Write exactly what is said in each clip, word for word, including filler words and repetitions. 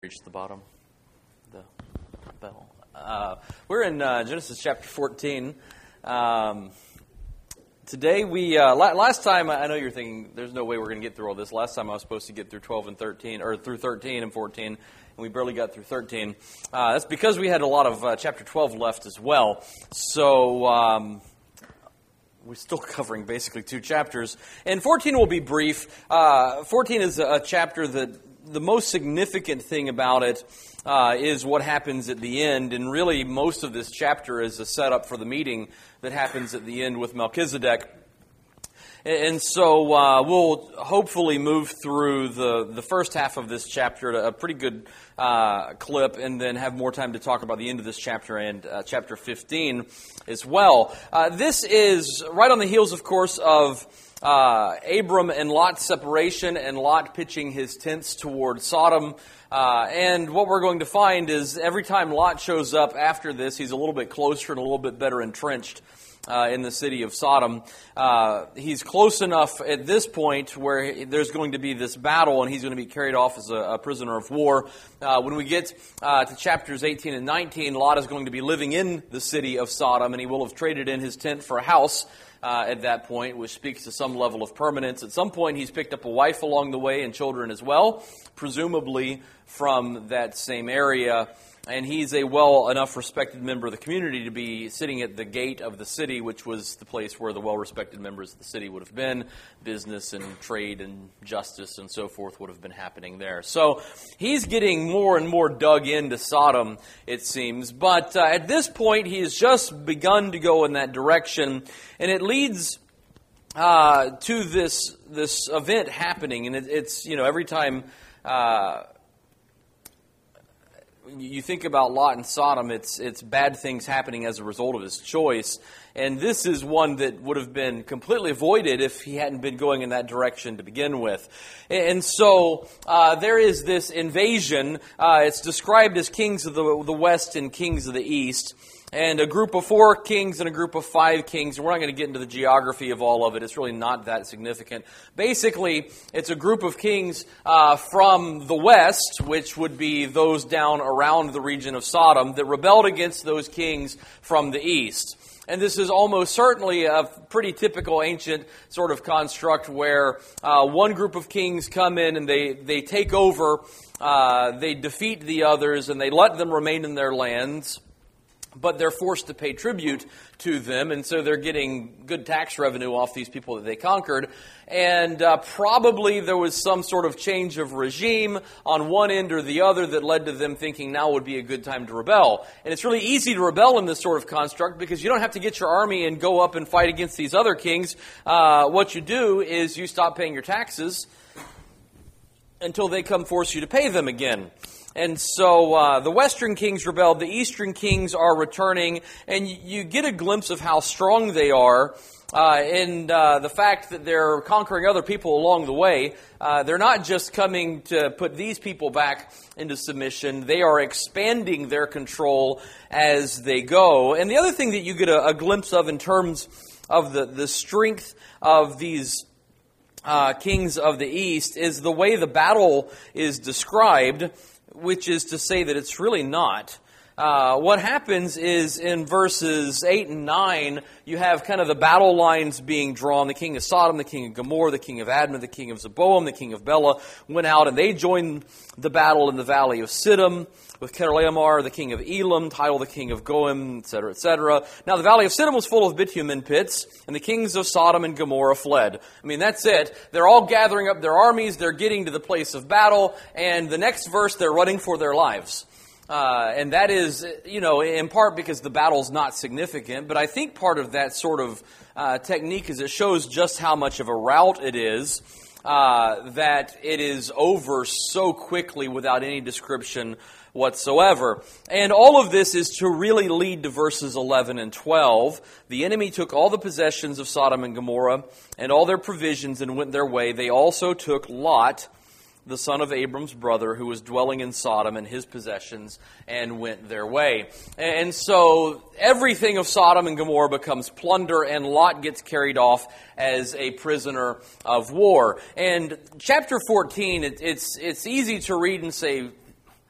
Reach the bottom, the bell. Uh, we're in uh, Genesis chapter fourteen. Um, today we, uh, la- last time, I know you're thinking, there's no way we're going to get through all this. Last time I was supposed to get through twelve and thirteen, or through thirteen and fourteen, and we barely got through thirteen. Uh, that's because we had a lot of uh, chapter twelve left as well. So, um, we're still covering basically two chapters. And fourteen will be brief. Uh, fourteen is a chapter that the most significant thing about it uh, is what happens at the end. And really, most of this chapter is a setup for the meeting that happens at the end with Melchizedek. And so uh, we'll hopefully move through the, the first half of this chapter at a pretty good uh, clip, and then have more time to talk about the end of this chapter and uh, chapter fifteen as well. Uh, this is right on the heels, of course, of uh, Abram and Lot's separation, and Lot pitching his tents toward Sodom. Uh, and what we're going to find is every time Lot shows up after this, he's a little bit closer and a little bit better entrenched Uh, in the city of Sodom. Uh, he's close enough at this point where there's going to be this battle, and he's going to be carried off as a, a prisoner of war. Uh, when we get uh, to chapters eighteen and nineteen, Lot is going to be living in the city of Sodom, and he will have traded in his tent for a house uh, at that point, which speaks to some level of permanence. At some point, he's picked up a wife along the way and children as well, presumably from that same area. And he's a well enough respected member of the community to be sitting at the gate of the city, which was the place where the well-respected members of the city would have been. Business and trade and justice and so forth would have been happening there. So he's getting more and more dug into Sodom, it seems. But uh, at this point, he has just begun to go in that direction. And it leads uh, to this this event happening. And it, it's, you know, every time Uh, you think about Lot and Sodom, it's it's bad things happening as a result of his choice. And this is one that would have been completely avoided if he hadn't been going in that direction to begin with. And so uh, there is this invasion. Uh, it's described as kings of the, the west and kings of the east. And a group of four kings and a group of five kings. We're not going to get into the geography of all of it. It's really not that significant. Basically, it's a group of kings uh, from the west, which would be those down around the region of Sodom, that rebelled against those kings from the east. And this is almost certainly a pretty typical ancient sort of construct where uh, one group of kings come in and they, they take over, uh, they defeat the others, and they let them remain in their lands. But they're forced to pay tribute to them, and so they're getting good tax revenue off these people that they conquered. And uh, probably there was some sort of change of regime on one end or the other that led to them thinking now would be a good time to rebel. And it's really easy to rebel in this sort of construct because you don't have to get your army and go up and fight against these other kings. Uh, what you do is you stop paying your taxes until they come force you to pay them again. And so uh, the western kings rebelled, the eastern kings are returning, and you get a glimpse of how strong they are uh, and uh, the fact that they're conquering other people along the way. Uh, they're not just coming to put these people back into submission. They are expanding their control as they go. And the other thing that you get a, a glimpse of in terms of the, the strength of these uh, kings of the east is the way the battle is described, which is to say that it's really not. Uh, what happens is in verses eight and nine, you have kind of the battle lines being drawn. The king of Sodom, the king of Gomorrah, the king of Admah, the king of Zeboam, the king of Bela went out and they joined the battle in the valley of Siddim with Kedorlaomer, the king of Elam, Tidal, the king of Goim, et cetera, et cetera. Now the valley of Siddim was full of bitumen pits, and the kings of Sodom and Gomorrah fled. I mean, that's it. They're all gathering up their armies. They're getting to the place of battle, and the next verse, they're running for their lives. Uh, and that is, you know, in part because the battle's not significant, but I think part of that sort of uh, technique is it shows just how much of a rout it is, uh, that it is over so quickly without any description whatsoever. And all of this is to really lead to verses eleven and twelve. The enemy took all the possessions of Sodom and Gomorrah and all their provisions and went their way. They also took Lot, the son of Abram's brother, who was dwelling in Sodom, and his possessions, and went their way. And so everything of Sodom and Gomorrah becomes plunder, and Lot gets carried off as a prisoner of war. And chapter fourteen, it, it's it's easy to read and say,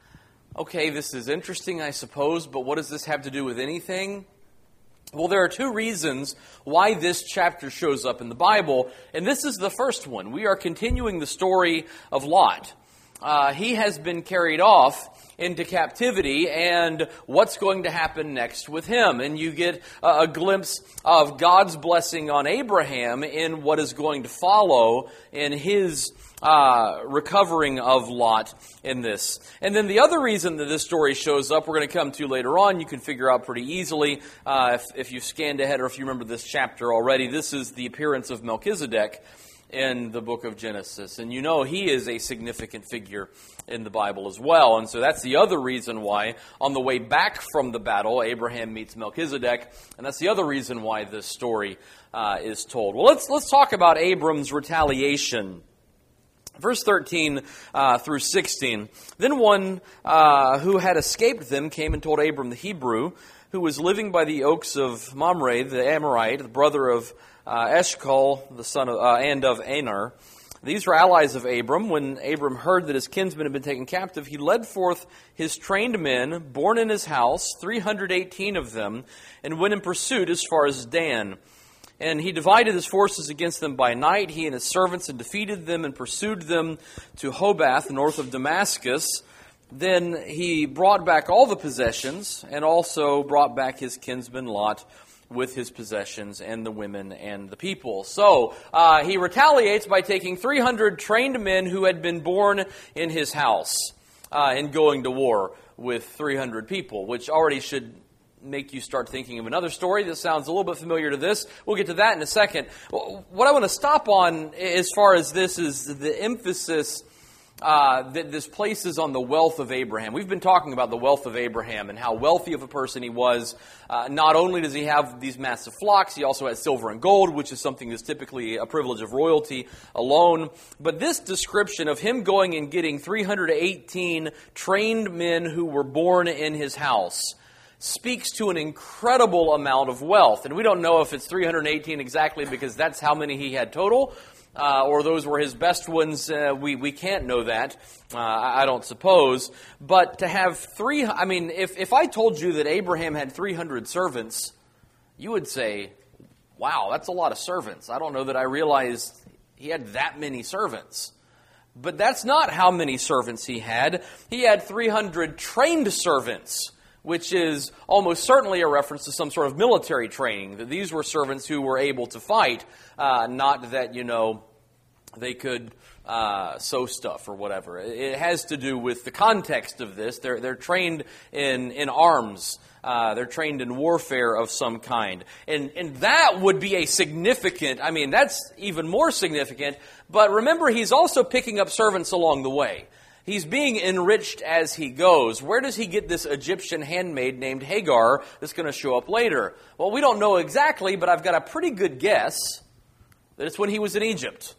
Okay, this is interesting, I suppose, but what does this have to do with anything? Well, there are two reasons why this chapter shows up in the Bible, and this is the first one. We are continuing the story of Lot. Uh, he has been carried off into captivity, and what's going to happen next with him? And you get a, a glimpse of God's blessing on Abraham in what is going to follow in his uh, recovering of Lot in this. And then the other reason that this story shows up, we're going to come to later on, you can figure out pretty easily uh, if, if you've scanned ahead or if you remember this chapter already. This is the appearance of Melchizedek in the book of Genesis. And you know he is a significant figure in the Bible as well. And so that's the other reason why on the way back from the battle, Abraham meets Melchizedek. And that's the other reason why this story uh, is told. Well, let's let's talk about Abram's retaliation. Verse thirteen uh, through sixteen. Then one uh, who had escaped them came and told Abram the Hebrew, who was living by the oaks of Mamre, the Amorite, the brother of Uh, Eshcol, the son of, uh, and of Aner. These were allies of Abram. When Abram heard that his kinsmen had been taken captive, he led forth his trained men, born in his house, three hundred eighteen of them, and went in pursuit as far as Dan. And he divided his forces against them by night, he and his servants, and defeated them and pursued them to Hobath, north of Damascus. Then he brought back all the possessions, and also brought back his kinsman Lot, with his possessions and the women and the people. So uh, he retaliates by taking three hundred trained men who had been born in his house uh, and going to war with three hundred people, which already should make you start thinking of another story that sounds a little bit familiar to this. We'll get to that in a second. What I want to stop on as far as this is the emphasis Uh, that this places on the wealth of Abraham. We've been talking about the wealth of Abraham and how wealthy of a person he was. Uh, not only does he have these massive flocks, he also has silver and gold, which is something that's typically a privilege of royalty alone. But this description of him going and getting three hundred eighteen trained men who were born in his house speaks to an incredible amount of wealth. And we don't know if it's three hundred eighteen exactly because that's how many he had total. Uh, or those were his best ones. Uh, we, we can't know that, uh, I don't suppose. But to have three, I mean, if, if I told you that Abraham had three hundred servants, you would say, wow, that's a lot of servants. I don't know that I realized he had that many servants. But that's not how many servants he had. He had three hundred trained servants, which is almost certainly a reference to some sort of military training, that these were servants who were able to fight, uh, not that, you know, they could uh, sew stuff or whatever. It has to do with the context of this. They're, they're trained in, in arms. Uh, they're trained in warfare of some kind. And, and that would be a significant, I mean, that's even more significant. But remember, he's also picking up servants along the way. He's being enriched as he goes. Where does he get this Egyptian handmaid named Hagar that's going to show up later? Well, we don't know exactly, but I've got a pretty good guess that it's when he was in Egypt.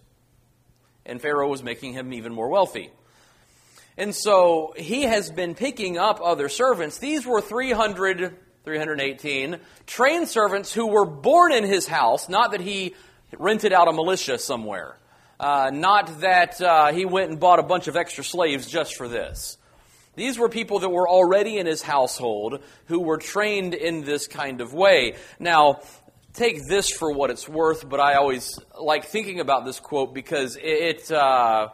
And Pharaoh was making him even more wealthy. And so he has been picking up other servants. These were three hundred, three hundred eighteen trained servants who were born in his house, not that he rented out a militia somewhere. Uh, not that uh, he went and bought a bunch of extra slaves just for this. These were people that were already in his household who were trained in this kind of way. Now, take this for what it's worth, but I always like thinking about this quote because it... Uh,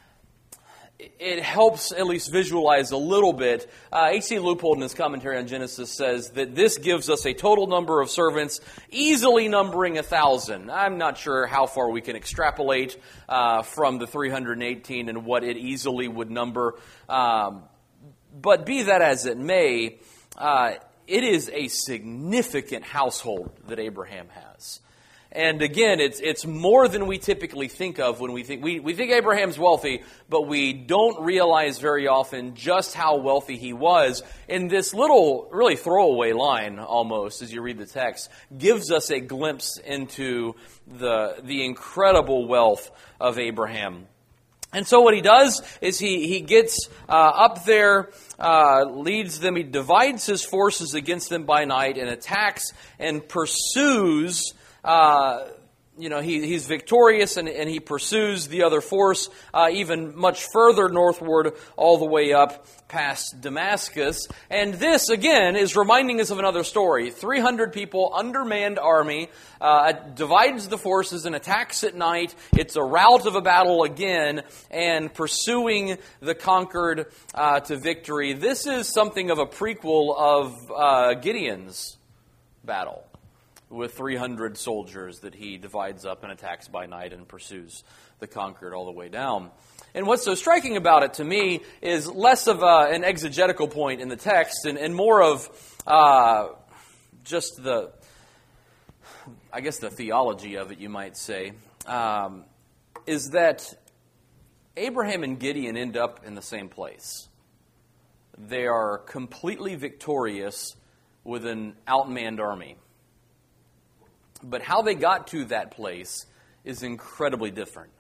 It helps at least visualize a little bit. Uh, H C Leupold in his commentary on Genesis says that this gives us a total number of servants easily numbering a thousand. I'm not sure how far we can extrapolate uh, from the three hundred eighteen and what it easily would number. Um, but be that as it may, uh, it is a significant household that Abraham has. And again, it's it's more than we typically think of when we think we, we think Abraham's wealthy, but we don't realize very often just how wealthy he was. And this little, really throwaway line almost, as you read the text, gives us a glimpse into the the incredible wealth of Abraham. And so what he does is he, he gets uh, up there, uh, leads them, he divides his forces against them by night and attacks and pursues Uh, you know, he, he's victorious and, and he pursues the other force uh, even much further northward, all the way up past Damascus. And this, again, is reminding us of another story. three hundred people, undermanned army, uh, divides the forces and attacks at night. It's a rout of a battle again, and pursuing the conquered uh, to victory. This is something of a prequel of uh, Gideon's battle, with three hundred soldiers that he divides up and attacks by night and pursues the conquered all the way down. And what's so striking about it to me is less of a, an exegetical point in the text and, and more of uh, just the, I guess the theology of it, you might say, um, is that Abraham and Gideon end up in the same place. They are completely victorious with an outmanned army. But how they got to that place is incredibly different.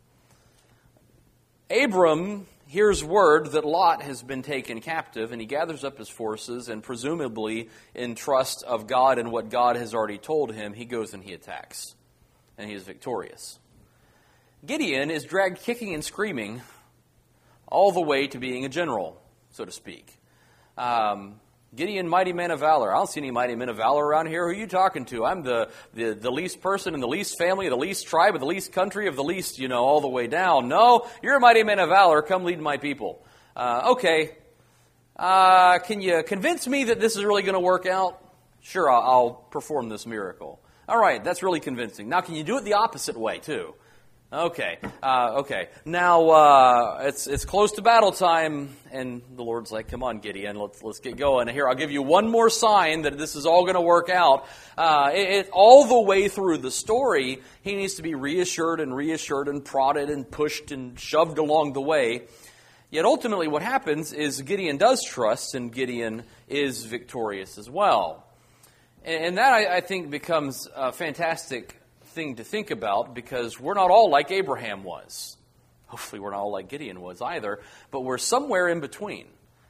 Abram hears word that Lot has been taken captive, and he gathers up his forces, and presumably in trust of God and what God has already told him, he goes and he attacks. And he is victorious. Gideon is dragged kicking and screaming all the way to being a general, so to speak. Um... Gideon, mighty man of valor. I don't see any mighty men of valor around here. Who are you talking to? I'm the, the, the least person in the least family, the least tribe, of the least country, of the least, you know, all the way down. No, you're a mighty man of valor. Come lead my people. Uh, okay. Uh, can you convince me that this is really going to work out? Sure, I'll, I'll perform this miracle. All right, that's really convincing. Now, can you do it the opposite way, too? Okay, uh, okay. Now, uh, it's it's close to battle time, and the Lord's like, come on, Gideon, let's let's get going. Here, I'll give you one more sign that this is all going to work out. Uh, it, it, all the way through the story, he needs to be reassured and reassured and prodded and pushed and shoved along the way. Yet ultimately what happens is Gideon does trust, and Gideon is victorious as well. And, and that, I, I think, becomes a fantastic thing to think about, because we're not all like Abraham was. Hopefully we're not all like Gideon was either, but we're somewhere in between.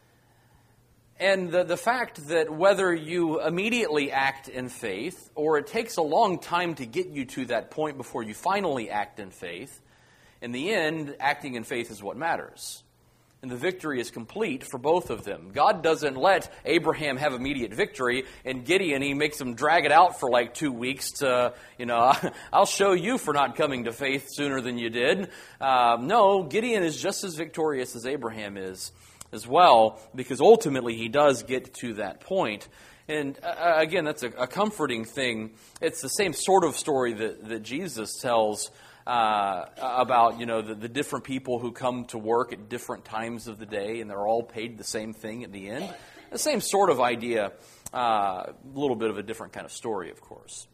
And the, the fact that whether you immediately act in faith, or it takes a long time to get you to that point before you finally act in faith, in the end, acting in faith is what matters. And the victory is complete for both of them. God doesn't let Abraham have immediate victory, and Gideon, he makes him drag it out for like two weeks to, you know, I'll show you for not coming to faith sooner than you did. Uh, no, Gideon is just as victorious as Abraham is as well, because ultimately he does get to that point. And uh, again, that's a, a comforting thing. It's the same sort of story that, that Jesus tells Uh, about, you know, the, the different people who come to work at different times of the day, and they're all paid the same thing at the end. The same sort of idea, uh, a little bit of a different kind of story, of course.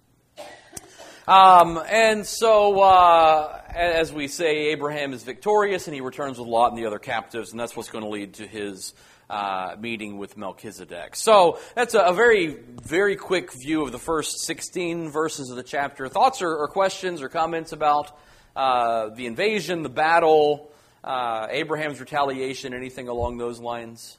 Um, and so, uh, as we say, Abraham is victorious, and he returns with Lot and the other captives, and that's what's going to lead to his uh, meeting with Melchizedek. So that's a, a very, very quick view of the first sixteen verses of the chapter. Thoughts or, or questions or comments about uh, the invasion, the battle, uh, Abraham's retaliation, anything along those lines?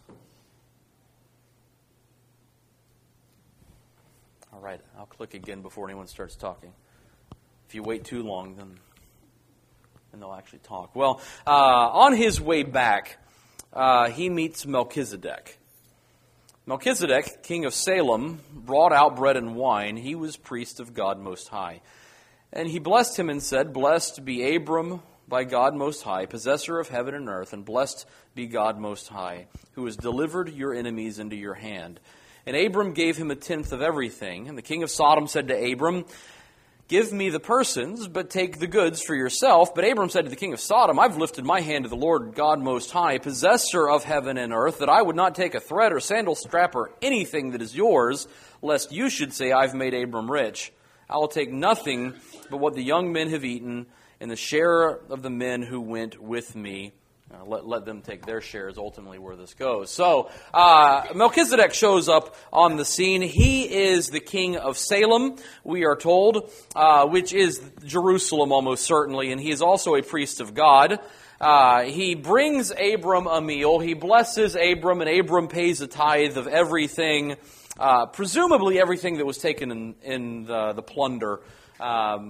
All right, I'll click again before anyone starts talking. If you wait too long, then, then they'll actually talk. Well, uh, on his way back, uh, he meets Melchizedek. Melchizedek, king of Salem, brought out bread and wine. He was priest of God Most High. And he blessed him and said, "Blessed be Abram by God Most High, possessor of heaven and earth, and blessed be God Most High, who has delivered your enemies into your hand." And Abram gave him a tenth of everything. And the king of Sodom said to Abram, "Give me the persons, but take the goods for yourself." But Abram said to the king of Sodom, "I've lifted my hand to the Lord God Most High, possessor of heaven and earth, that I would not take a thread or sandal strap or anything that is yours, lest you should say, 'I've made Abram rich.' I will take nothing but what the young men have eaten, and the share of the men who went with me." Uh, let, let them take their shares, ultimately where this goes. So, uh, Melchizedek shows up on the scene. He is the king of Salem, we are told, uh, which is Jerusalem almost certainly, and he is also a priest of God. Uh, he brings Abram a meal. He blesses Abram, and Abram pays a tithe of everything, uh, presumably everything that was taken in, in the, the plunder. Um,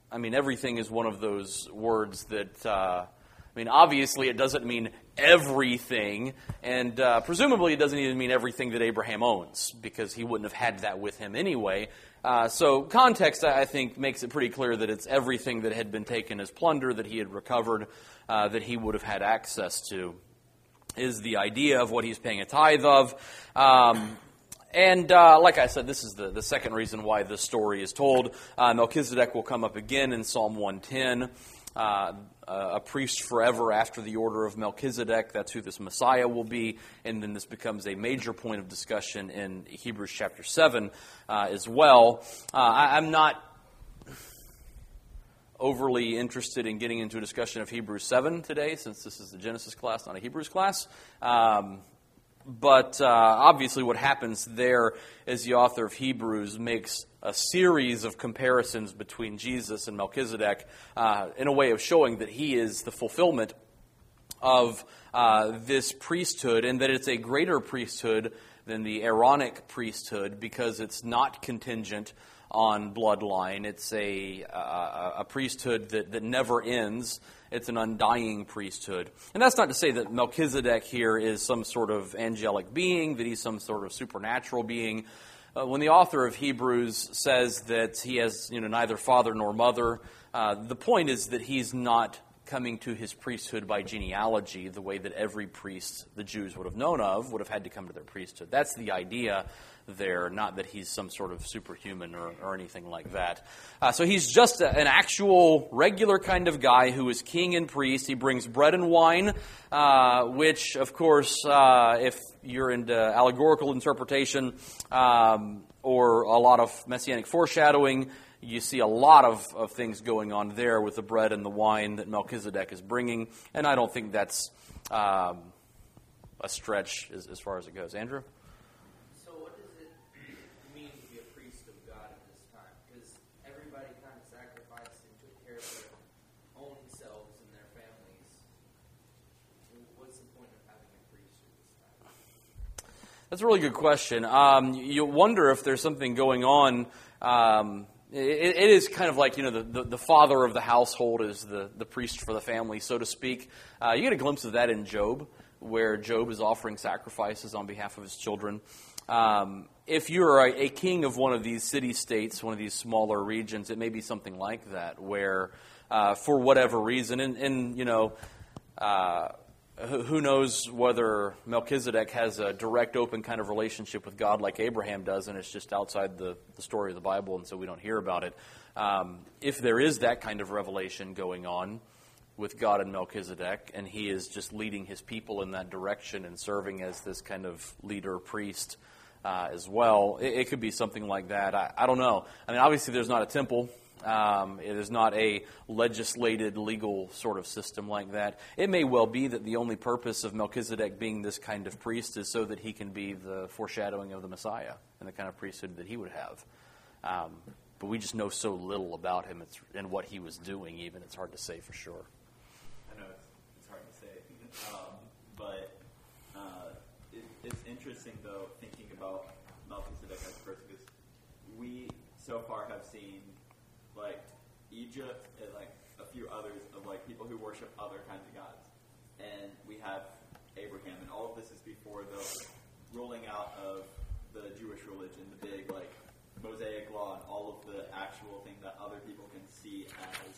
I mean, everything is one of those words that, uh, I mean, obviously it doesn't mean everything, and uh, presumably it doesn't even mean everything that Abraham owns, because he wouldn't have had that with him anyway. Uh, so context, I think, makes it pretty clear that it's everything that had been taken as plunder, that he had recovered, uh, that he would have had access to, is the idea of what he's paying a tithe of. Um, and uh, like I said, this is the, the second reason why this story is told. Uh, Melchizedek will come up again in Psalm one ten. Uh, a priest forever after the order of Melchizedek. That's who this Messiah will be. And then this becomes a major point of discussion in Hebrews chapter seven uh, as well. Uh, I, I'm not overly interested in getting into a discussion of Hebrews seven today, since this is the Genesis class, not a Hebrews class. Um, But uh, obviously what happens there is the author of Hebrews makes a series of comparisons between Jesus and Melchizedek uh, in a way of showing that he is the fulfillment of uh, this priesthood, and that it's a greater priesthood than the Aaronic priesthood because it's not contingent on bloodline. It's a, a, a priesthood that, that never ends. It's an undying priesthood. And that's not to say that Melchizedek here is some sort of angelic being, that he's some sort of supernatural being. Uh, when the author of Hebrews says that he has, you know, neither father nor mother, uh, the point is that he's not coming to his priesthood by genealogy, the way that every priest the Jews would have known of would have had to come to their priesthood. That's the idea there, not that he's some sort of superhuman or, or anything like that. Uh, so he's just a, an actual, regular kind of guy who is king and priest. He brings bread and wine, uh, which, of course, uh, if you're into allegorical interpretation um, or a lot of messianic foreshadowing, you see a lot of, of things going on there with the bread and the wine that Melchizedek is bringing, and I don't think that's um, a stretch as, as far as it goes. Andrew? So what does it mean to be a priest of God at this time? Because everybody kind of sacrificed and took care of their own selves and their families. What's the point of having a priest at this time? That's a really good question. Um, you wonder if there's something going on. Um, It, it is kind of like, you know, the, the, the father of the household is the, the priest for the family, so to speak. Uh, you get a glimpse of that in Job, where Job is offering sacrifices on behalf of his children. Um, if you're a, a king of one of these city-states, one of these smaller regions, it may be something like that, where uh, for whatever reason, and, and you know, uh, who knows whether Melchizedek has a direct, open kind of relationship with God like Abraham does, and it's just outside the, the story of the Bible, and so we don't hear about it. Um, if there is that kind of revelation going on with God and Melchizedek, and he is just leading his people in that direction and serving as this kind of leader priest uh, as well, it, it could be something like that. I, I don't know. I mean, obviously there's not a temple. Um, it is not a legislated, legal sort of system like that. It may well be that the only purpose of Melchizedek being this kind of priest is so that he can be the foreshadowing of the Messiah and the kind of priesthood that he would have. Um, but we just know so little about him it's, and what he was doing, even. It's hard to say for sure. I know it's, it's hard to say. Um, but uh, it, it's interesting, though, thinking about Melchizedek as a person, because we so far have seen like Egypt and like a few others of like people who worship other kinds of gods. And we have Abraham, and all of this is before the rolling out of the Jewish religion, the big like Mosaic law and all of the actual thing that other people can see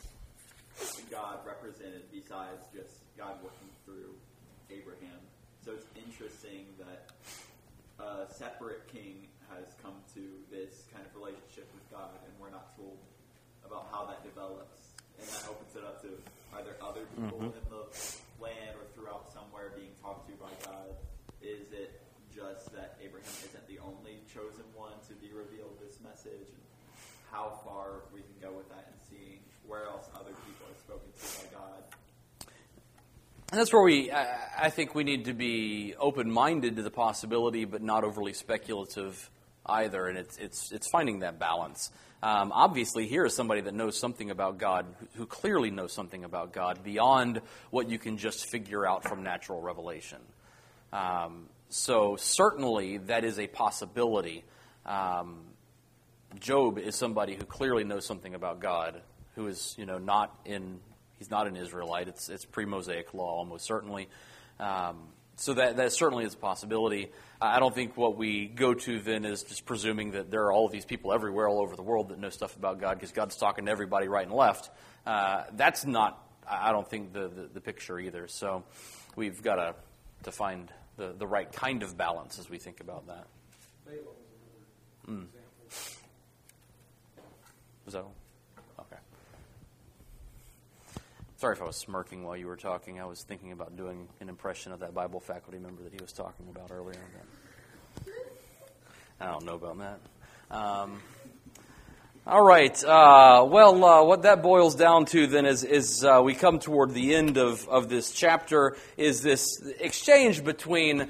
as God represented besides just God working through Abraham. So it's interesting that a separate king has come to this kind of relationship with God, and we're not told about how that develops, and that opens it up to either other people mm-hmm. in the land or throughout somewhere being talked to by God. Is it just that Abraham isn't the only chosen one to be revealed this message? And how far we can go with that and seeing where else other people are spoken to by God. And that's where we, I think we need to be open-minded to the possibility, but not overly speculative either, and it's it's it's finding that balance. Um, obviously, here is somebody that knows something about God, who, who clearly knows something about God beyond what you can just figure out from natural revelation. Um, so certainly that is a possibility. Um, Job is somebody who clearly knows something about God, who is, you know, not in, he's not an Israelite. It's it's pre-Mosaic law, almost certainly. Um, so that, that certainly is a possibility. I don't think what we go to then is just presuming that there are all of these people everywhere, all over the world, that know stuff about God, because God's talking to everybody right and left. Uh, that's not, I don't think, the, the, the picture either. So we've got to to find the, the right kind of balance as we think about that. Mm. Was that all? Okay. Sorry if I was smirking while you were talking. I was thinking about doing an impression of that Bible faculty member that he was talking about earlier. I don't know about that. Um, all right. Uh, well, uh, what that boils down to then is, is uh, we come toward the end of, of this chapter, is this exchange between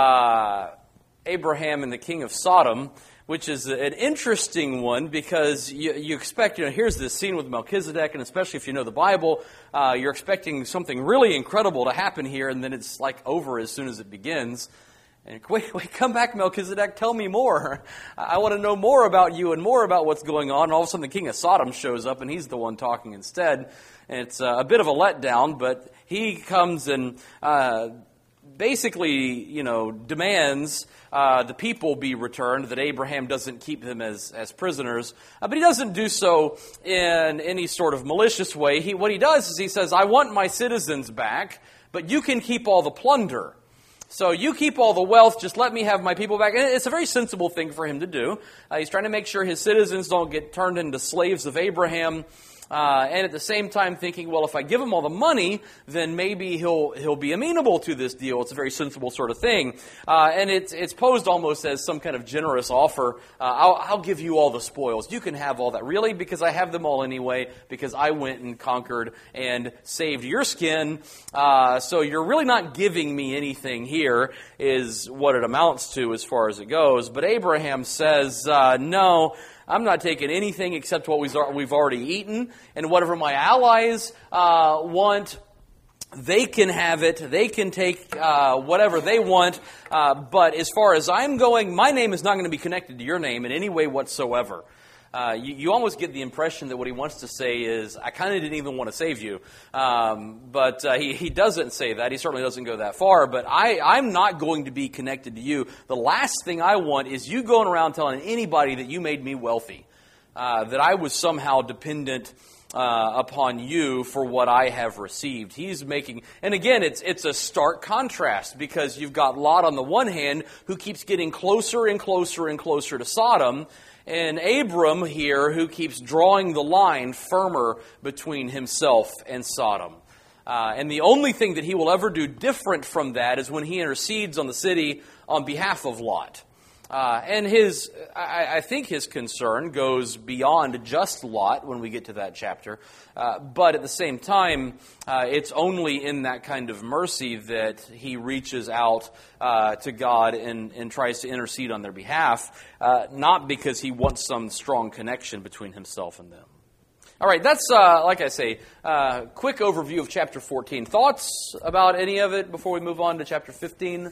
uh, Abraham and the king of Sodom, which is an interesting one because you, you expect, you know, here's this scene with Melchizedek, and especially if you know the Bible, uh, you're expecting something really incredible to happen here, and then it's like over as soon as it begins. And wait, wait, come back, Melchizedek, tell me more. I want to know more about you and more about what's going on. And all of a sudden the king of Sodom shows up, and he's the one talking instead. And it's uh, a bit of a letdown, but he comes and uh, basically, you know, demands Uh, the people be returned, that Abraham doesn't keep them as, as prisoners. Uh, but he doesn't do so in any sort of malicious way. He, what he does is he says, I want my citizens back, but you can keep all the plunder. So you keep all the wealth, just let me have my people back. And it's a very sensible thing for him to do. Uh, he's trying to make sure his citizens don't get turned into slaves of Abraham. Uh, and at the same time thinking, well, if I give him all the money, then maybe he'll he'll be amenable to this deal. It's a very sensible sort of thing. Uh, and it's it's posed almost as some kind of generous offer. Uh, I'll, I'll give you all the spoils. You can have all that. Really? Because I have them all anyway, because I went and conquered and saved your skin. Uh, so you're really not giving me anything here, is what it amounts to as far as it goes. But Abraham says, uh, no, I'm not taking anything except what we've already eaten, and whatever my allies uh, want, they can have it. They can take uh, whatever they want. Uh, but as far as I'm going, my name is not going to be connected to your name in any way whatsoever. Uh, you, you almost get the impression that what he wants to say is, I kind of didn't even want to save you. Um, but uh, he, he doesn't say that. He certainly doesn't go that far. But I, I'm not going to be connected to you. The last thing I want is you going around telling anybody that you made me wealthy, uh, that I was somehow dependent uh, upon you for what I have received. He's making, and again, it's it's a stark contrast, because you've got Lot on the one hand, who keeps getting closer and closer and closer to Sodom, and Abram here, who keeps drawing the line firmer between himself and Sodom. Uh, and the only thing that he will ever do different from that is when he intercedes on the city on behalf of Lot. Uh, and his, I, I think his concern goes beyond just Lot when we get to that chapter. Uh, but at the same time, uh, it's only in that kind of mercy that he reaches out uh, to God and, and tries to intercede on their behalf, uh, not because he wants some strong connection between himself and them. All right, that's, uh, like I say, uh, quick overview of chapter fourteen. Thoughts about any of it before we move on to chapter fifteen?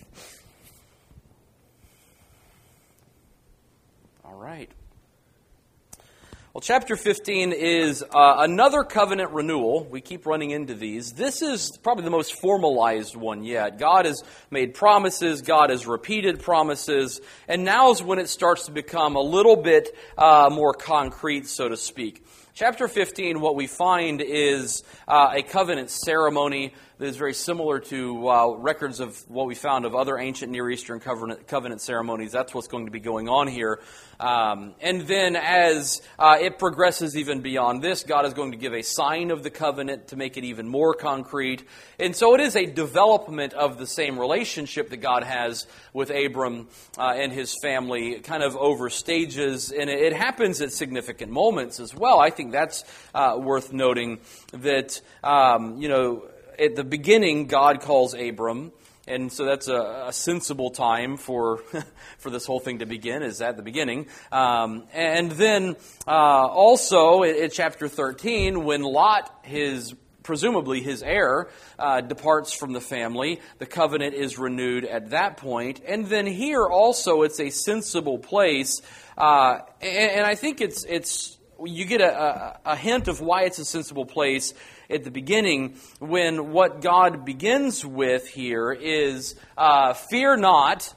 All right. Well, chapter fifteen is uh, another covenant renewal. We keep running into these. This is probably the most formalized one yet. God has made promises. God has repeated promises. And now is when it starts to become a little bit uh, more concrete, so to speak. Chapter fifteen, what we find is uh, a covenant ceremony that is very similar to uh, records of what we found of other ancient Near Eastern covenant, covenant ceremonies. That's what's going to be going on here. Um, and then as uh, it progresses even beyond this, God is going to give a sign of the covenant to make it even more concrete. And so it is a development of the same relationship that God has with Abram uh, and his family, kind of over stages. And it, it happens at significant moments as well. I think that's uh, worth noting that, um, you know, at the beginning, God calls Abram, and so that's a, a sensible time for for this whole thing to begin, is at the beginning. Um, and then uh, also in, in chapter thirteen, when Lot, his presumably his heir, uh, departs from the family, the covenant is renewed at that point. And then here also, it's a sensible place, uh, and, and I think it's it's. you get a, a, a hint of why it's a sensible place at the beginning, when what God begins with here is, uh, fear not,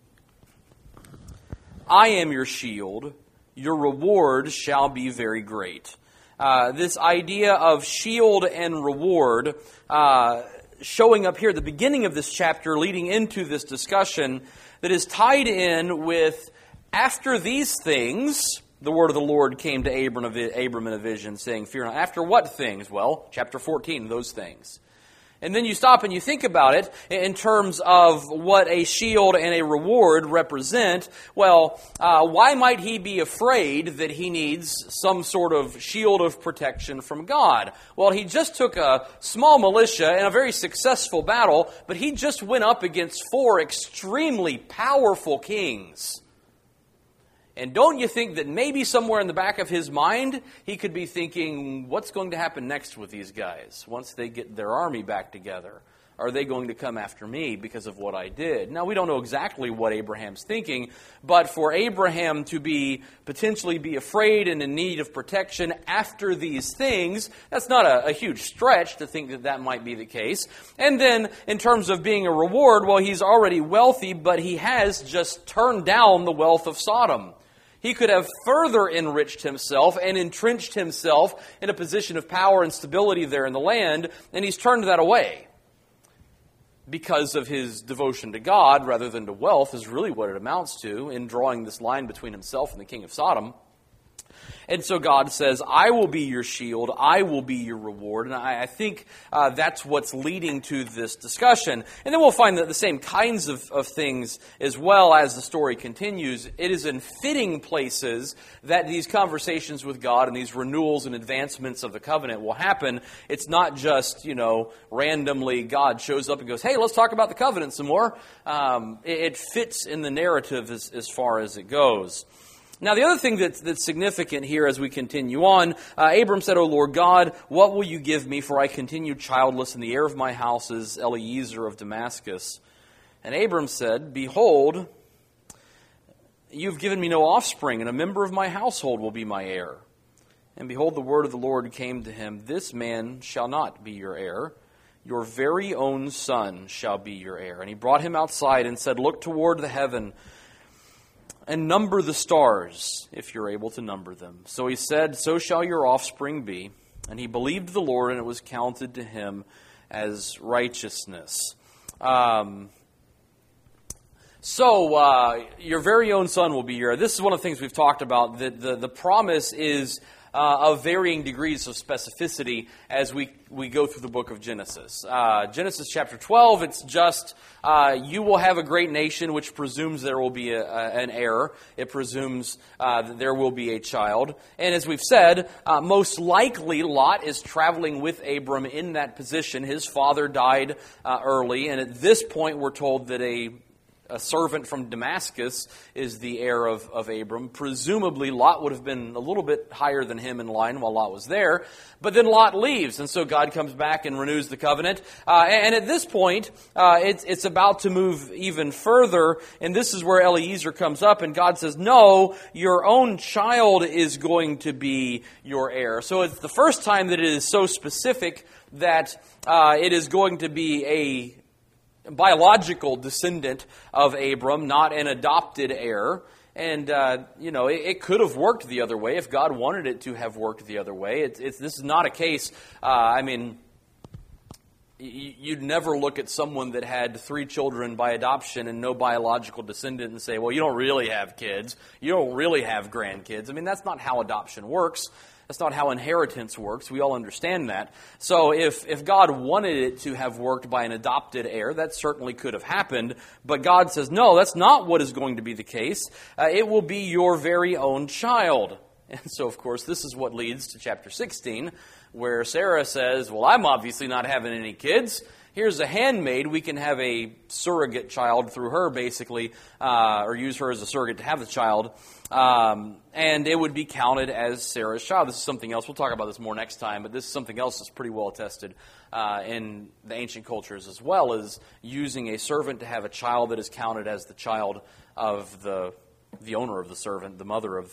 I am your shield, your reward shall be very great. Uh, this idea of shield and reward uh, showing up here at the beginning of this chapter, leading into this discussion, that is tied in with, after these things, the word of the Lord came to Abram, Abram in a vision, saying, fear not. After what things? Well, chapter fourteen, those things. And then you stop and you think about it in terms of what a shield and a reward represent. Well, uh, why might he be afraid that he needs some sort of shield of protection from God? Well, he just took a small militia in a very successful battle, but he just went up against four extremely powerful kings. And don't you think that maybe somewhere in the back of his mind, he could be thinking, what's going to happen next with these guys once they get their army back together? Are they going to come after me because of what I did? Now, we don't know exactly what Abraham's thinking, but for Abraham to be potentially be afraid and in need of protection after these things, that's not a, a huge stretch to think that that might be the case. And then, in terms of being a reward, well, he's already wealthy, but he has just turned down the wealth of Sodom. He could have further enriched himself and entrenched himself in a position of power and stability there in the land, and he's turned that away because of his devotion to God rather than to wealth is really what it amounts to in drawing this line between himself and the king of Sodom. And so God says, I will be your shield, I will be your reward. And I, I think uh, that's what's leading to this discussion. And then we'll find that the same kinds of, of things as well as the story continues. It is in fitting places that these conversations with God and these renewals and advancements of the covenant will happen. It's not just, you know, randomly God shows up and goes, hey, let's talk about the covenant some more. Um, it, it fits in the narrative as, as far as it goes. Now, the other thing that's, that's significant here as we continue on, uh, Abram said, O Lord God, what will you give me, for I continue childless, and the heir of my house is Eliezer of Damascus? And Abram said, behold, you've given me no offspring, and a member of my household will be my heir. And behold, the word of the Lord came to him, this man shall not be your heir. Your very own son shall be your heir. And he brought him outside and said, look toward the heaven, and number the stars, if you're able to number them. So he said, so shall your offspring be. And he believed the Lord, and it was counted to him as righteousness. Um, so, uh, your very own son will be your heir. This is one of the things we've talked about, that the, the promise is Uh, of varying degrees of specificity as we, we go through the book of Genesis. Uh, Genesis chapter twelve, it's just, uh, you will have a great nation, which presumes there will be a, a, an heir. It presumes uh, that there will be a child. And as we've said, uh, most likely Lot is traveling with Abram in that position. His father died uh, early, and at this point we're told that a A servant from Damascus is the heir of, of Abram. Presumably, Lot would have been a little bit higher than him in line while Lot was there. But then Lot leaves, and so God comes back and renews the covenant. Uh, and at this point, uh, it's, it's about to move even further, and this is where Eliezer comes up, and God says, no, your own child is going to be your heir. So it's the first time that it is so specific that uh, it is going to be a biological descendant of Abram, not an adopted heir. And, uh, you know, it, it could have worked the other way if God wanted it to have worked the other way. It's, it's, this is not a case, uh, I mean, y- you'd never look at someone that had three children by adoption and no biological descendant and say, well, you don't really have kids. You don't really have grandkids. I mean, that's not how adoption works. That's not how inheritance works. We all understand that. So if, if God wanted it to have worked by an adopted heir, that certainly could have happened. But God says, no, that's not what is going to be the case. Uh, it will be your very own child. And so, of course, this is what leads to chapter sixteen, where Sarah says, well, I'm obviously not having any kids. Here's a handmaid. We can have a surrogate child through her, basically, uh, or use her as a surrogate to have the child. Um, and it would be counted as Sarah's child. This is something else. We'll talk about this more next time, but this is something else that's pretty well attested uh, in the ancient cultures as well, as using a servant to have a child that is counted as the child of the the owner of the servant, the mother of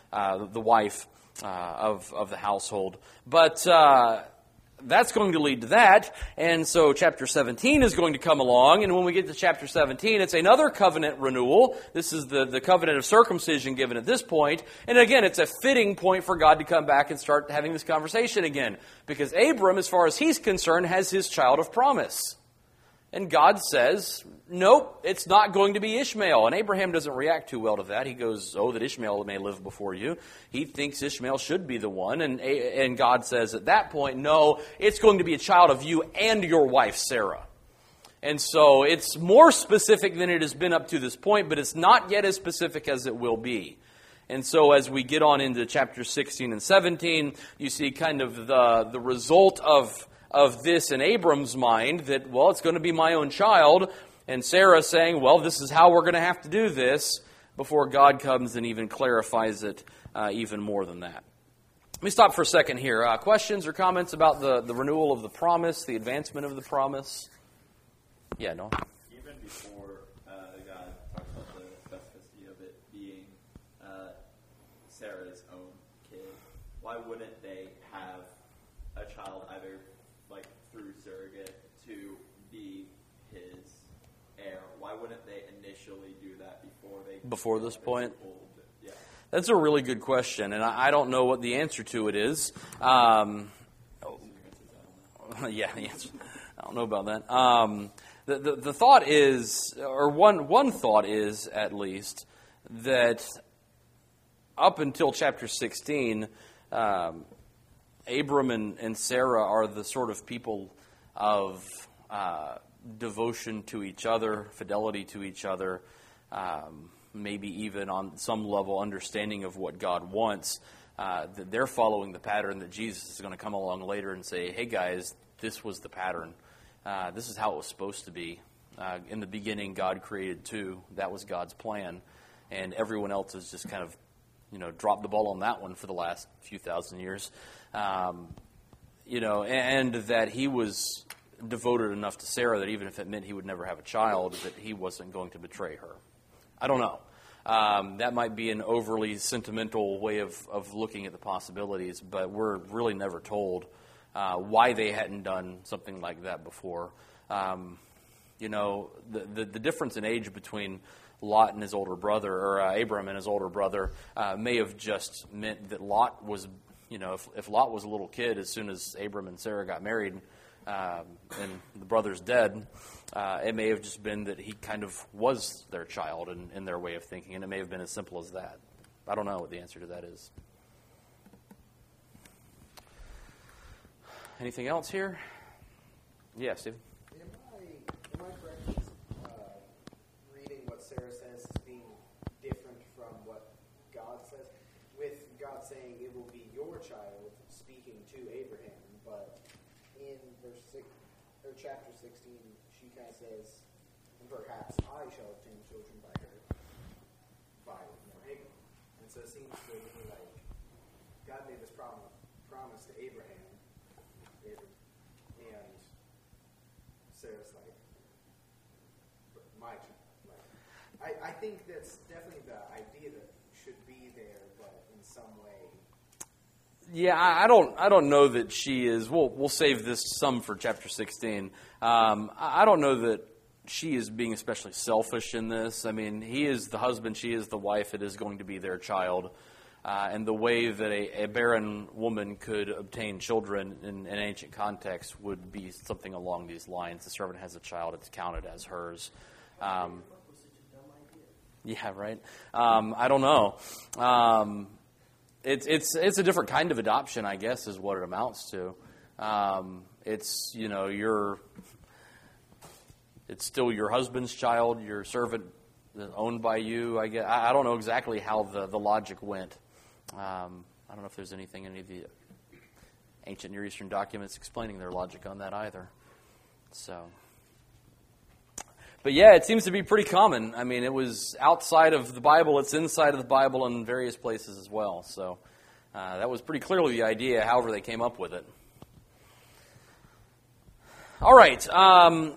uh, the wife uh, of, of the household. But uh, that's going to lead to that. And so chapter seventeen is going to come along. And when we get to chapter seventeen, it's another covenant renewal. This is the, the covenant of circumcision given at this point. And again, it's a fitting point for God to come back and start having this conversation again. Because Abram, as far as he's concerned, has his child of promise. And God says, nope, it's not going to be Ishmael. And Abraham doesn't react too well to that. He goes, oh, that Ishmael may live before you. He thinks Ishmael should be the one. And, and God says at that point, no, it's going to be a child of you and your wife, Sarah. And so it's more specific than it has been up to this point, but it's not yet as specific as it will be. And so as we get on into chapter sixteen and seventeen, you see kind of the, the result of of this in Abram's mind, that, well, it's going to be my own child, and Sarah saying, well, this is how we're going to have to do this, before God comes and even clarifies it uh, even more than that. Let me stop for a second here. Uh, questions or comments about the, the renewal of the promise, the advancement of the promise? Yeah, no? Even before uh, God talks about the specificity of it being uh, Sarah's own kid, why wouldn't they have a child either like through surrogate to be his heir? Why wouldn't they initially do that before they before this point? Yeah. That's a really good question, and I, I don't know what the answer to it is. Um, yeah, the answer, I don't know about that. Um, the, the the thought is, or one one thought is at least, that up until chapter sixteen. Um, Abram and, and Sarah are the sort of people of uh, devotion to each other, fidelity to each other, um, maybe even on some level understanding of what God wants, uh, that they're following the pattern that Jesus is going to come along later and say, hey guys, this was the pattern. Uh, this is how it was supposed to be. Uh, in the beginning, God created two. That was God's plan. And everyone else has just kind of, you know, dropped the ball on that one for the last few thousand years. Um, you know, and that he was devoted enough to Sarah that even if it meant he would never have a child, that he wasn't going to betray her. I don't know. Um, that might be an overly sentimental way of, of looking at the possibilities, but we're really never told uh, why they hadn't done something like that before. Um, you know, the, the, the difference in age between Lot and his older brother, or uh, Abram and his older brother, uh, may have just meant that Lot was, you know, if, if Lot was a little kid as soon as Abram and Sarah got married, um, and the brother's dead, uh, it may have just been that he kind of was their child in, in their way of thinking, and it may have been as simple as that. I don't know what the answer to that is. Anything else here? Yeah, Steve? Am I, am I correct uh, reading what Sarah says as being different from what God says? With God saying it will be your child speaking to Abraham, but in verse six, or chapter sixteen, she kind of says, and perhaps I shall obtain children by her, by you know, Hagar. And so it seems to me like God made this promise, promise to Abraham, and Sarah's like, my child. Like, I, I think that's definitely the idea that should be there, but in some way. Yeah, I I don't. I don't know that she is. We'll we'll save this some for chapter sixteen. Um, I I don't know that she is being especially selfish in this. I mean, he is the husband, she is the wife. It is going to be their child, uh, and the way that a, a barren woman could obtain children in an ancient context would be something along these lines. The servant has a child; it's counted as hers. Um, yeah, right. Um, I don't know. Um, It's it's it's a different kind of adoption, I guess, is what it amounts to. Um, it's you know your it's still your husband's child, your servant owned by you. I guess I, I don't know exactly how the, the logic went. Um, I don't know if there's anything in any of the ancient Near Eastern documents explaining their logic on that either. So, but yeah, it seems to be pretty common. I mean, it was outside of the Bible. It's inside of the Bible in various places as well. So uh, that was pretty clearly the idea, however they came up with it. All right. Um,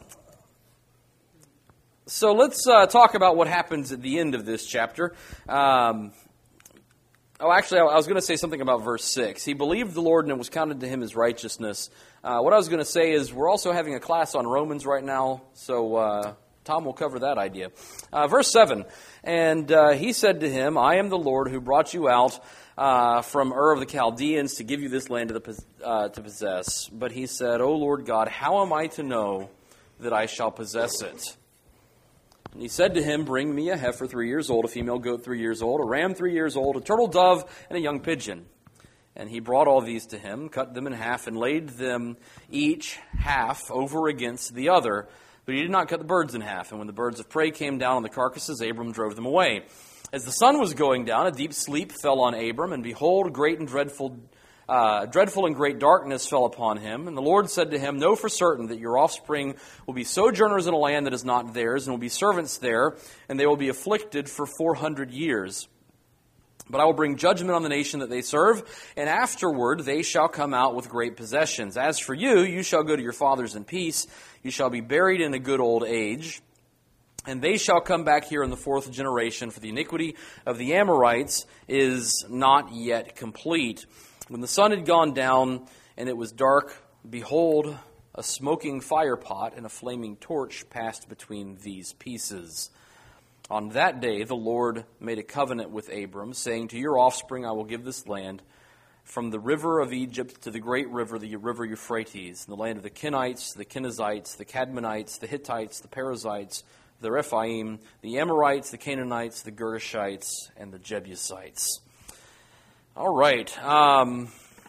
so let's uh, talk about what happens at the end of this chapter. Um, Oh, actually, I was going to say something about verse six. He believed the Lord, and it was counted to him as righteousness. Uh, what I was going to say is we're also having a class on Romans right now, so uh, Tom will cover that idea. Uh, verse seven, and uh, he said to him, I am the Lord who brought you out uh, from Ur of the Chaldeans to give you this land to, the, uh, to possess. But he said, O Lord God, how am I to know that I shall possess it? And he said to him, bring me a heifer three years old, a female goat three years old, a ram three years old, a turtle dove, and a young pigeon. And he brought all these to him, cut them in half, and laid them each half over against the other. But he did not cut the birds in half. And when the birds of prey came down on the carcasses, Abram drove them away. As the sun was going down, a deep sleep fell on Abram, and behold, great and dreadful Uh, dreadful and great darkness fell upon him. And the Lord said to him, know for certain that your offspring will be sojourners in a land that is not theirs, and will be servants there, and they will be afflicted for four hundred years. But I will bring judgment on the nation that they serve, and afterward they shall come out with great possessions. As for you, you shall go to your fathers in peace. You shall be buried in a good old age. And they shall come back here in the fourth generation, for the iniquity of the Amorites is not yet complete. When the sun had gone down and it was dark, behold, a smoking firepot and a flaming torch passed between these pieces. On that day the Lord made a covenant with Abram, saying, to your offspring I will give this land, from the river of Egypt to the great river, the river Euphrates, the land of the Kenites, the Kenizzites, the Cadmonites, the Hittites, the Perizzites, the Rephaim, the Amorites, the Canaanites, the Girgashites, and the Jebusites. All right. Um,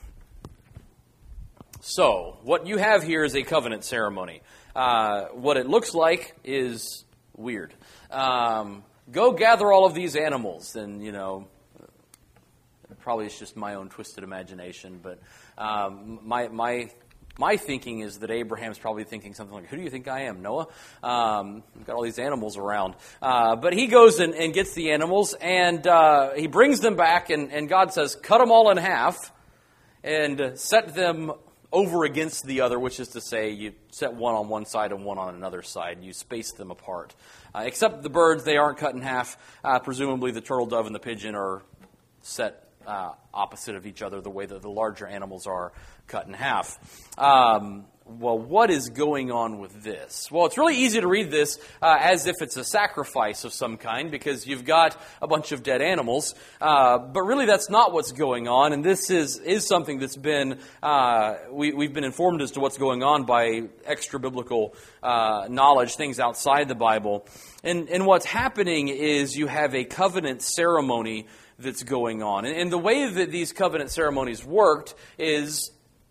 so, what you have here is a covenant ceremony. Uh, what it looks like is weird. Um, go gather all of these animals, and, you know, probably it's just my own twisted imagination, but um, my my my thinking is that Abraham's probably thinking something like, who do you think I am, Noah? Um, we've got all these animals around. Uh, but he goes and, and gets the animals, and uh, he brings them back, and, and God says, cut them all in half, and set them over against the other, which is to say, you set one on one side and one on another side. You space them apart. Uh, except the birds, they aren't cut in half. Uh, presumably the turtle dove and the pigeon are set Uh, opposite of each other, the way that the larger animals are cut in half. Um, well, what is going on with this? Well, it's really easy to read this uh, as if it's a sacrifice of some kind, because you've got a bunch of dead animals. Uh, but really, that's not what's going on, and this is is something that's been uh, we, we've been informed as to what's going on by extra biblical uh, knowledge, things outside the Bible. And and what's happening is you have a covenant ceremony that's going on. And, and the way that these covenant ceremonies worked is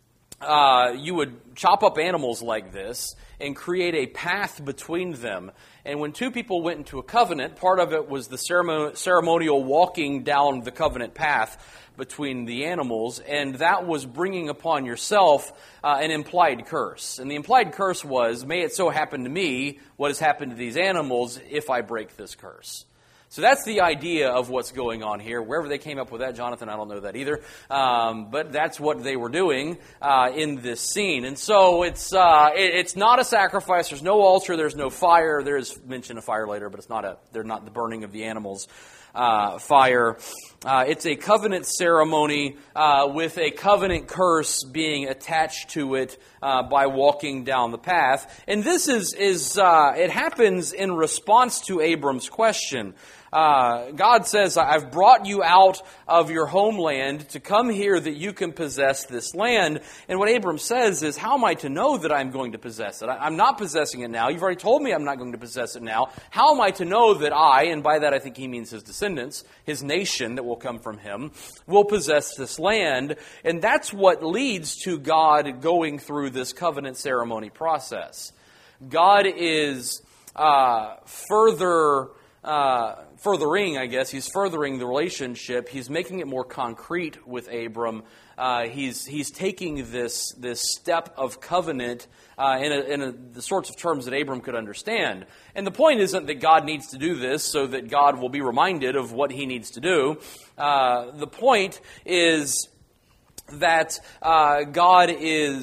uh, you would chop up animals like this and create a path between them. And when two people went into a covenant, part of it was the ceremon- ceremonial walking down the covenant path between the animals, and that was bringing upon yourself uh, an implied curse. And the implied curse was, may it so happen to me what has happened to these animals if I break this curse. So that's the idea of what's going on here. Wherever they came up with that, Jonathan, I don't know that either. Um, but that's what they were doing uh, in this scene. And so it's uh, it, it's not a sacrifice. There's no altar. There's no fire. There is mention of fire later, but it's not a. They're not the burning of the animals. Uh, fire. Uh, it's a covenant ceremony uh, with a covenant curse being attached to it uh, by walking down the path. And this is is uh, it happens in response to Abram's question. Uh, God says, I've brought you out of your homeland to come here that you can possess this land. And what Abram says is, how am I to know that I'm going to possess it? I'm not possessing it now. You've already told me I'm not going to possess it now. How am I to know that I, and by that I think he means his descendants, his nation that will come from him, will possess this land? And that's what leads to God going through this covenant ceremony process. God is uh, further... Uh, furthering, I guess, he's furthering the relationship. He's making it more concrete with Abram. Uh, he's he's taking this this step of covenant uh, in, a, in a, the sorts of terms that Abram could understand. And the point isn't that God needs to do this so that God will be reminded of what he needs to do. Uh, the point is that uh, God is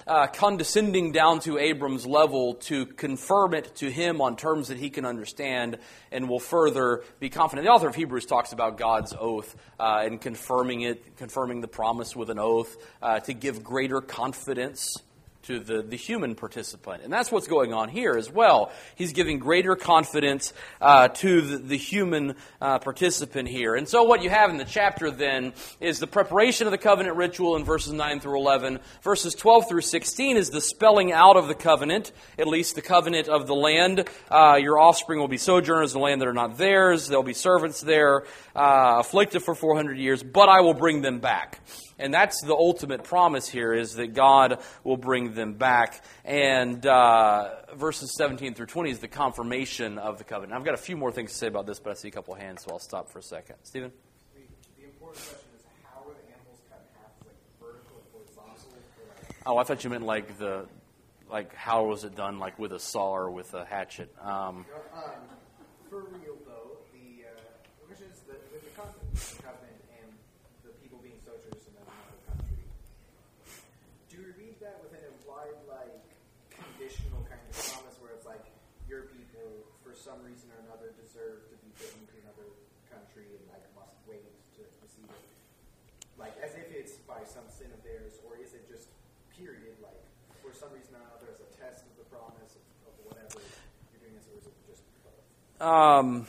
uh, condescending down to Abram's level to confirm it to him on terms that he can understand and will further be confident. The author of Hebrews talks about God's oath uh, and confirming it, confirming the promise with an oath uh, to give greater confidence to the, the human participant. And that's what's going on here as well. He's giving greater confidence uh, to the, the human uh, participant here. And so what you have in the chapter then is the preparation of the covenant ritual in verses nine through eleven. Verses twelve through sixteen is the spelling out of the covenant, at least the covenant of the land. Uh, your offspring will be sojourners in the land that are not theirs. There'll be servants there, uh, afflicted for four hundred years, but I will bring them back. And that's the ultimate promise here, is that God will bring them back. And uh, verses seventeen through twenty is the confirmation of the covenant. I've got a few more things to say about this, but I see a couple of hands, so I'll stop for a second. Stephen? The, the important question is, how are the animals cut in half? Like vertical or horizontal? Or like, Oh, I thought you meant like the, like how was it done, like with a saw or with a hatchet? Um, um, for real though, the uh, the question is the, with the covenant, the covenant and the people being sojourners in another country. Do we read that with an implied like conditional kind of promise where it's like your people for some reason or another deserve to be given to another country and like must wait to receive it? Like as if it's by some sin of theirs, or is it just period like for some reason or another as a test of the promise of, of whatever you're doing this, or is it just both? Um,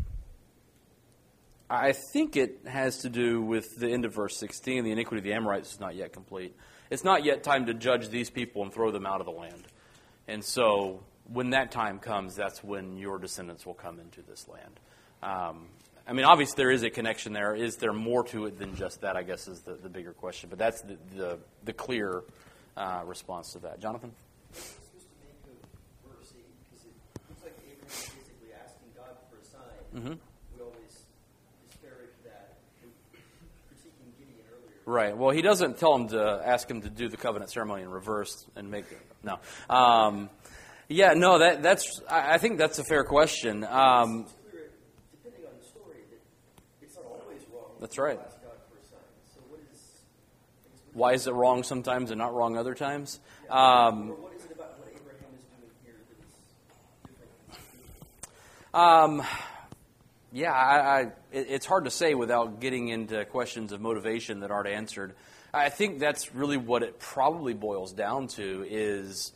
I think it has to do with the end of verse sixteen. The iniquity of the Amorites is not yet complete. It's not yet time to judge these people and throw them out of the land. And so when that time comes, that's when your descendants will come into this land. Um, I mean, obviously there is a connection there. Is there more to it than just that, I guess, is the, the bigger question. But that's the, the, the clear uh, response to that. Jonathan? It's supposed to make a verse eight, because it looks like Abraham is basically asking God for a sign. Mm-hmm. We always disparage that. We're seeking Gideon earlier. Right. Well, he doesn't tell him to ask him to do the covenant ceremony in reverse and make it. No. Um, yeah, no, that that's. I, I think that's a fair question. Um, It's clear, depending on the story, that it's not always wrong. That's right. To ask God for a sign. So what is? I guess what why is it wrong sometimes and not wrong other times? Um, or what is it about what Abraham is doing here that is different? Um, yeah, I, I, it, it's hard to say without getting into questions of motivation that aren't answered. I think that's really what it probably boils down to is,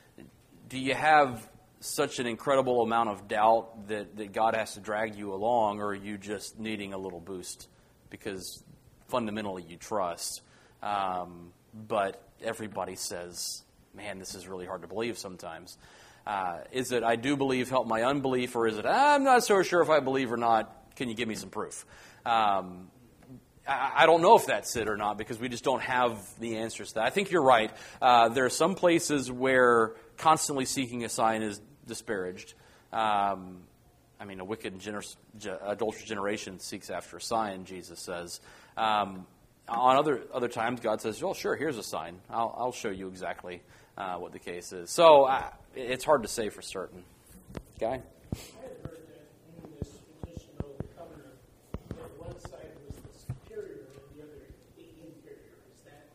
do you have such an incredible amount of doubt that, that God has to drag you along, or are you just needing a little boost because fundamentally you trust? Um, but everybody says, man, this is really hard to believe sometimes. Uh, is it, I do believe, help my unbelief, or is it, I'm not so sure if I believe or not, can you give me some proof? Um, I, I don't know if that's it or not, because we just don't have the answers to that. I think you're right. Uh, there are some places where constantly seeking a sign is disparaged. Um, I mean, a wicked, gener- ge- adulterous generation seeks after a sign, Jesus says. Um, on other other times, God says, well, sure, here's a sign. I'll, I'll show you exactly uh, what the case is. So uh, it's hard to say for certain. Guy? I had heard that in this additional covenant, that one side was the superior and the other the inferior. Is that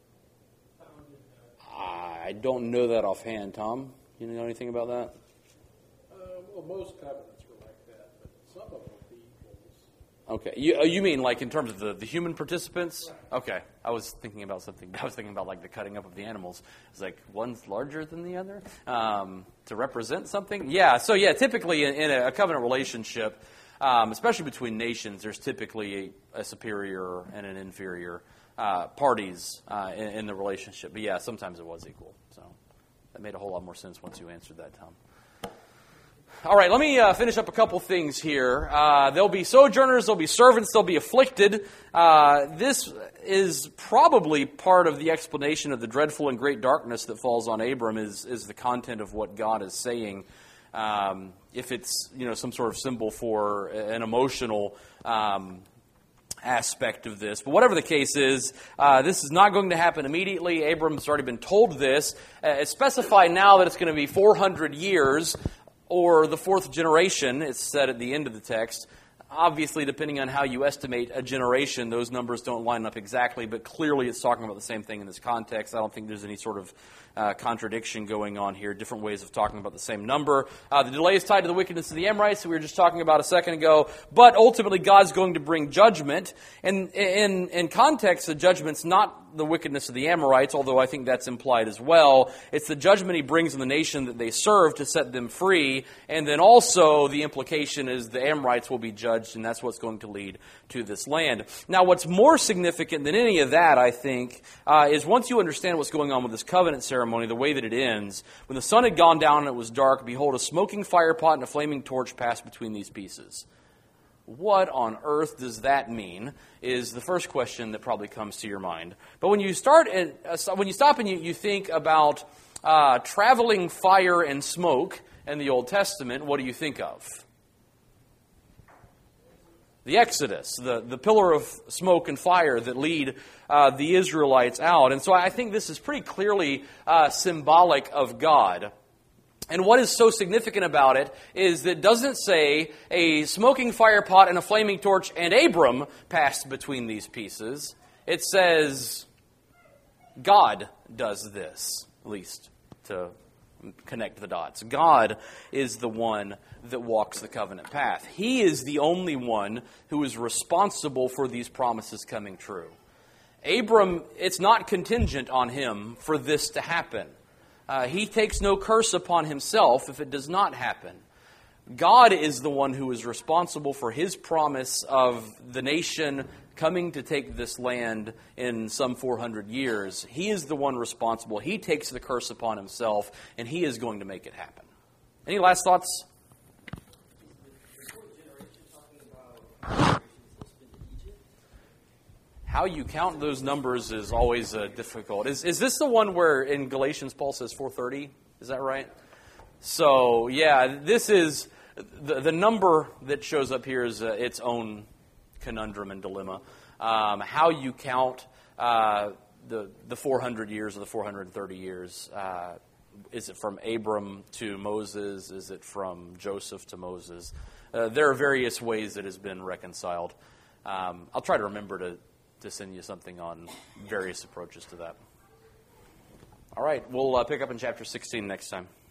found in the... I don't know that offhand. Tom, you know anything about that? Uh, well, most covenants were like that, but some of them were equals. Okay. You, uh, you mean like in terms of the, the human participants? Okay. I was thinking about something. I was thinking about like the cutting up of the animals. It's like one's larger than the other um, to represent something. Yeah. So yeah, typically in, in a, a covenant relationship, um, especially between nations, there's typically a, a superior and an inferior uh, parties uh, in, in the relationship. But yeah, sometimes it was equal. So that made a whole lot more sense once you answered that, Tom. All right, let me uh, finish up a couple things here. Uh, there'll be sojourners, there'll be servants, there'll be afflicted. Uh, this is probably part of the explanation of the dreadful and great darkness that falls on Abram is, is the content of what God is saying. Um, if it's, you know, some sort of symbol for an emotional um, aspect of this. But whatever the case is, uh, this is not going to happen immediately. Abram's already been told this. Uh, it's specified now that it's going to be four hundred years, or the fourth generation, it's said at the end of the text. obviously, depending on how you estimate a generation, those numbers don't line up exactly, but clearly it's talking about the same thing in this context. I don't think there's any sort of uh, contradiction going on here, different ways of talking about the same number. Uh, the delay is tied to the wickedness of the Amorites that we were just talking about a second ago, but ultimately God's going to bring judgment. And in, in context, the judgment's not the wickedness of the Amorites, although I think that's implied as well. It's the judgment he brings on the nation that they serve to set them free, and then also the implication is the Amorites will be judged, and that's what's going to lead to this land. Now, what's more significant than any of that, I think, uh, is once you understand what's going on with this covenant ceremony, the way that it ends, when the sun had gone down and it was dark, behold, a smoking fire pot and a flaming torch passed between these pieces. What on earth does that mean is the first question that probably comes to your mind. But when you start, at, uh, when you stop and you, you think about uh, traveling fire and smoke in the Old Testament, what do you think of? The Exodus, the, the pillar of smoke and fire that lead uh, the Israelites out. And so I think this is pretty clearly uh, symbolic of God. And what is so significant about it is that it doesn't say a smoking fire pot and a flaming torch and Abram passed between these pieces. It says God does this, at least to connect the dots. God is the one that walks the covenant path. He is the only one who is responsible for these promises coming true. Abram, it's not contingent on him for this to happen. Uh, he takes no curse upon himself if it does not happen. God is the one who is responsible for his promise of the nation coming to take this land in some four hundred years. He is the one responsible. He takes the curse upon himself, and he is going to make it happen. Any last thoughts? How you count those numbers is always uh, difficult. Is is this the one where in Galatians Paul says four thirty? Is that right? So, yeah, this is the, the number that shows up here is uh, its own conundrum and dilemma. Um, how you count uh, the the four hundred years or the four hundred thirty years. Uh, is it from Abram to Moses? Is it from Joseph to Moses? Uh, there are various ways that has been reconciled. Um, I'll try to remember to to send you something on various approaches to that. All right, we'll uh, pick up in chapter sixteen next time.